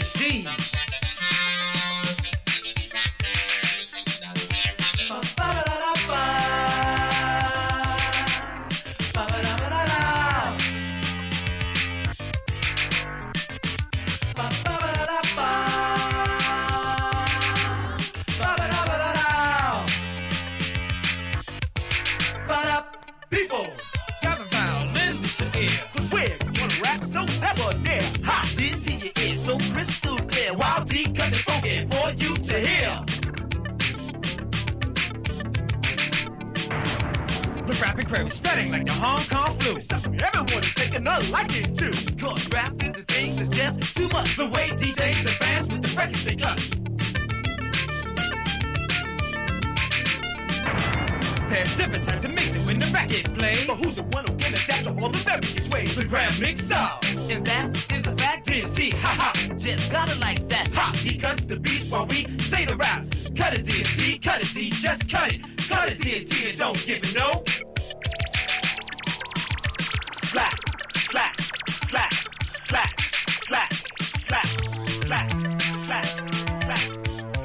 KC. People, gather round, lend us your ear. Cause we're gonna rap so debonair. Hot into your ear, so crystal clear. Wild D cut the funky for you to hear. The rapping crowd is spreading like the Hong Kong flu. It's something everyone is taking a liking to. Cause rap is the thing that's just too much. The way DJs advance with the records they cut. There's different types of mixing when the record plays. But who's the one who can adapt to all the various ways? The Grand Mixer. And that is the fact DST, ha ha. Just got it like that, ha. He cuts the beats while we say the raps. Cut it DST, cut it D, just cut it. Cut it DST and don't give it no. Slap, slap, slap, slap, slap, slap, slap, slap, slap.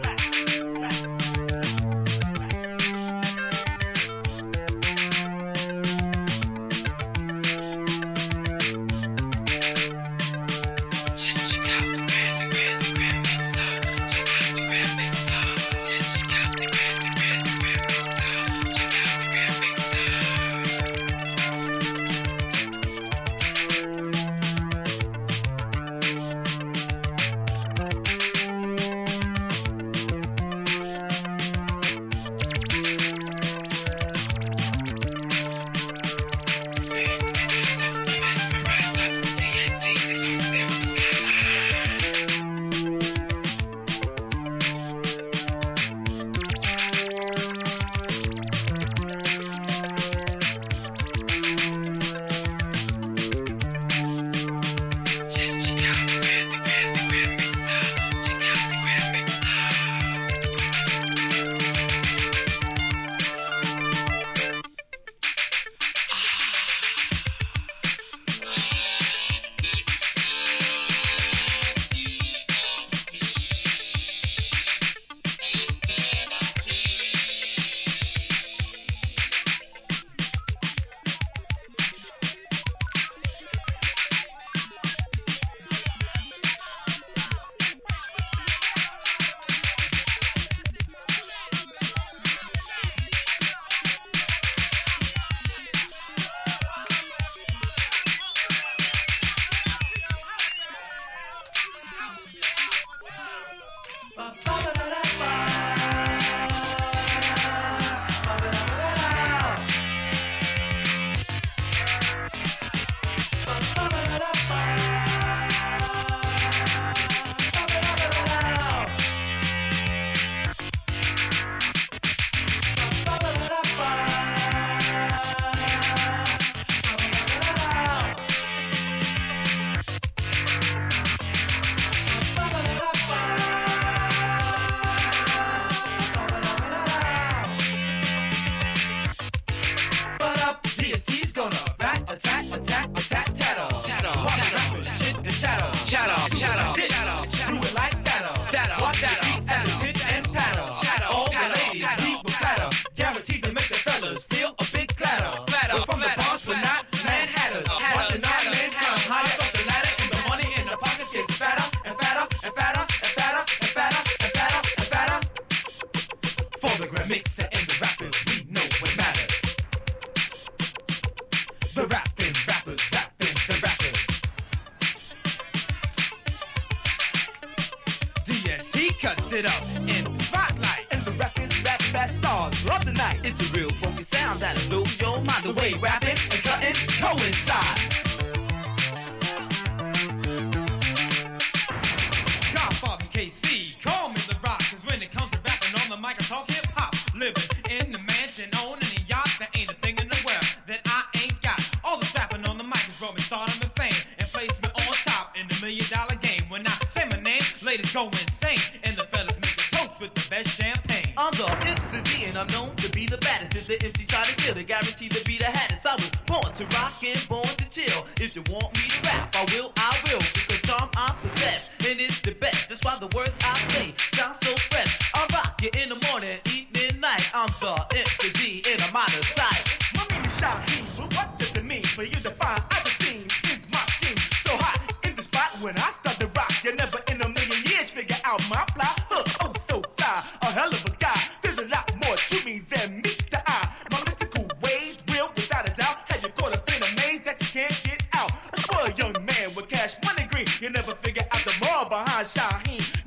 Cuts it up in the spotlight. And the rappers rap fast stars of the night. It's a real funky sound that'll blow your mind. The way rapping and cutting coincide. Godfather KC, call me the rock. Cause when it comes to rapping on the mic, I talk hip hop. Living in the mansion, owning a yacht. There ain't a thing in the world that I ain't got. All the rapping on the mic has brought me stardom and fame. And placed me on top in the $1 million game. When I say my name, ladies go insane. And the fellas make a toast with the best champagne. I'm the MC and I'm known to be the baddest. If the MC try to kill, they guarantee to be the hattest. I was born to rock and born to chill. If you want me to rap, I will. Because charm I possess, and it's the best. That's why the words I say sound so fresh. I rock you in the morning, evening, night. I'm the MCD in a minor sight. My name is Shaheed, but what does it mean for you to find other theme? Is my scheme so hot in the spot when I start to rock? You never in a million years figure out my plot. Oh, so fly, a hell of a guy. There's a lot more to me than meets the eye. My mystical ways will, without a doubt, have you caught up in a maze that you can't get out. A spoiled young man with cash money green. You never figure out the more behind Shaheed.